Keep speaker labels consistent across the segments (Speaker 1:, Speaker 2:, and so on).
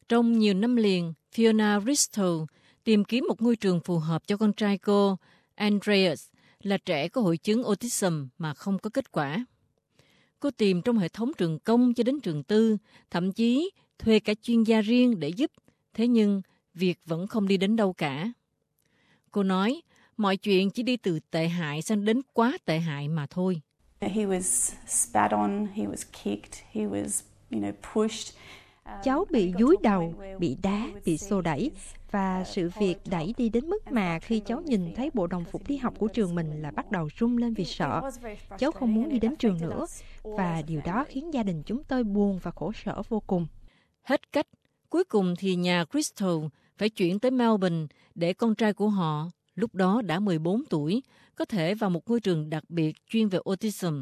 Speaker 1: Trong nhiều năm liền, Fiona Bristol tìm kiếm một ngôi trường phù hợp cho con trai cô, Andreas, là trẻ có hội chứng autism mà không có kết quả. Cô tìm trong hệ thống trường công cho đến trường tư, thậm chí thuê cả chuyên gia riêng để giúp, thế nhưng việc vẫn không đi đến đâu cả. Cô nói, mọi chuyện chỉ đi từ tệ hại sang đến quá tệ hại mà thôi.
Speaker 2: He was spat on, he was kicked, he was, pushed.
Speaker 3: Cháu bị dúi đầu, bị đá, bị xô đẩy, và sự việc đẩy đi đến mức mà khi cháu nhìn thấy bộ đồng phục đi học của trường mình là bắt đầu run lên vì sợ. Cháu không muốn đi đến trường nữa, và điều đó khiến gia đình chúng tôi buồn và khổ sở vô cùng.
Speaker 1: Hết cách, cuối cùng thì nhà Crystal phải chuyển tới Melbourne để con trai của họ, lúc đó đã 14 tuổi, có thể vào một ngôi trường đặc biệt chuyên về autism.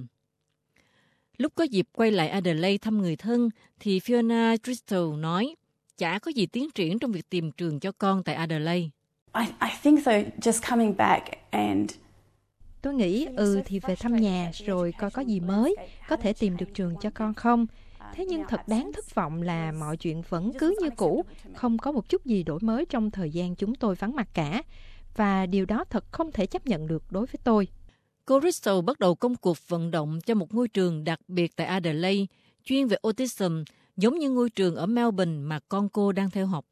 Speaker 1: Lúc có dịp quay lại Adelaide thăm người thân, thì Fiona Bristol nói, chả có gì tiến triển trong việc tìm trường cho con tại Adelaide.
Speaker 2: I think though, just coming back and...
Speaker 3: Tôi nghĩ, thì về thăm nhà rồi coi có gì mới, có thể tìm được trường cho con không. Thế nhưng thật đáng thất vọng là mọi chuyện vẫn cứ như cũ, không có một chút gì đổi mới trong thời gian chúng tôi vắng mặt cả. Và điều đó thật không thể chấp nhận được đối với tôi.
Speaker 1: Cô Bristol bắt đầu công cuộc vận động cho một ngôi trường đặc biệt tại Adelaide, chuyên về autism, giống như ngôi trường ở Melbourne mà con cô đang theo học.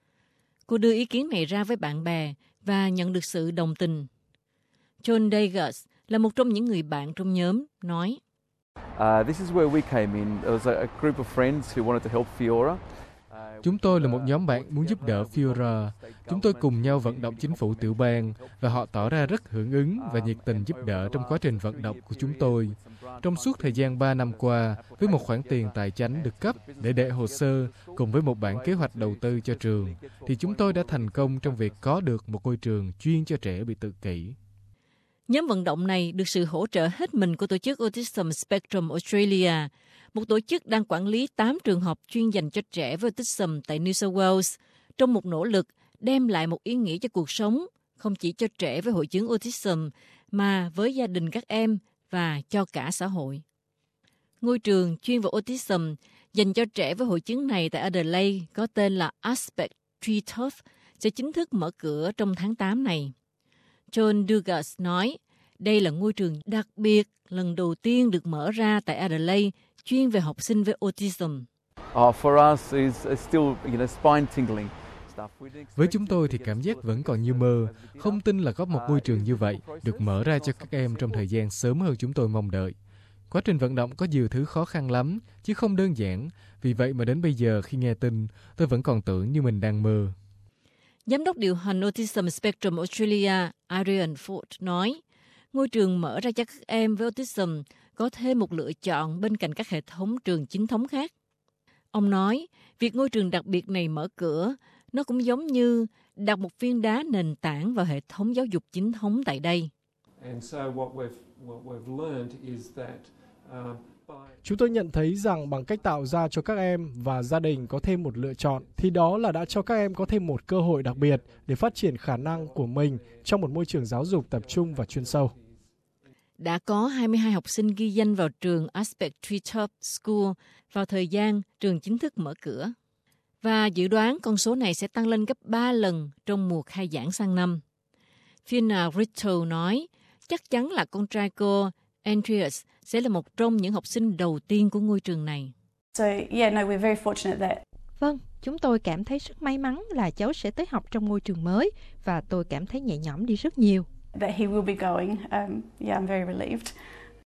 Speaker 1: Cô đưa ý kiến này ra với bạn bè và nhận được sự đồng tình. John Daggers là một trong những người bạn trong nhóm, nói,
Speaker 4: This is where we came in. There was a group of friends who wanted to help Fiora.
Speaker 5: Chúng tôi là một nhóm bạn muốn giúp đỡ Fiora. Chúng tôi cùng nhau vận động chính phủ tiểu bang và họ tỏ ra rất hưởng ứng và nhiệt tình giúp đỡ trong quá trình vận động của chúng tôi. Trong suốt thời gian 3 năm qua, với một khoản tiền tài chánh được cấp để đệ hồ sơ cùng với một bản kế hoạch đầu tư cho trường, thì chúng tôi đã thành công trong việc có được một ngôi trường chuyên cho trẻ bị tự kỷ.
Speaker 1: Nhóm vận động này được sự hỗ trợ hết mình của tổ chức Autism Spectrum Australia, một tổ chức đang quản lý 8 trường học chuyên dành cho trẻ với autism tại New South Wales, trong một nỗ lực đem lại một ý nghĩa cho cuộc sống, không chỉ cho trẻ với hội chứng autism, mà với gia đình các em và cho cả xã hội. Ngôi trường chuyên về autism dành cho trẻ với hội chứng này tại Adelaide có tên là Aspect Treetop sẽ chính thức mở cửa trong tháng 8 này. John Daggers nói, đây là ngôi trường đặc biệt lần đầu tiên được mở ra tại Adelaide chuyên về học sinh với autism.
Speaker 4: For us is still, spine tingling.
Speaker 5: Với chúng tôi thì cảm giác vẫn còn như mơ, không tin là có một ngôi trường như vậy được mở ra cho các em trong thời gian sớm hơn chúng tôi mong đợi. Quá trình vận động có nhiều thứ khó khăn lắm, chứ không đơn giản. Vì vậy mà đến bây giờ khi nghe tin, tôi vẫn còn tưởng như mình đang mơ.
Speaker 1: Giám đốc điều hành Autism Spectrum Australia, Arian Ford nói, ngôi trường mở ra cho các em với autism có thêm một lựa chọn bên cạnh các hệ thống trường chính thống khác. Ông nói, việc ngôi trường đặc biệt này mở cửa, nó cũng giống như đặt một viên đá nền tảng vào hệ thống giáo dục chính thống tại đây.
Speaker 6: Chúng tôi nhận thấy rằng bằng cách tạo ra cho các em và gia đình có thêm một lựa chọn, thì đó là đã cho các em có thêm một cơ hội đặc biệt để phát triển khả năng của mình trong một môi trường giáo dục tập trung và chuyên sâu.
Speaker 1: Đã có 22 học sinh ghi danh vào trường Aspect Treetop School vào thời gian trường chính thức mở cửa. Và dự đoán con số này sẽ tăng lên gấp 3 lần trong mùa khai giảng sang năm. Fiona Bristol nói, chắc chắn là con trai cô, Andreas, sẽ là một trong những học sinh đầu tiên của ngôi trường này.
Speaker 2: We're very fortunate that...
Speaker 3: Vâng, chúng tôi cảm thấy rất may mắn là cháu sẽ tới học trong ngôi trường mới và tôi cảm thấy nhẹ nhõm đi rất nhiều.
Speaker 2: That he will be going. I'm very relieved.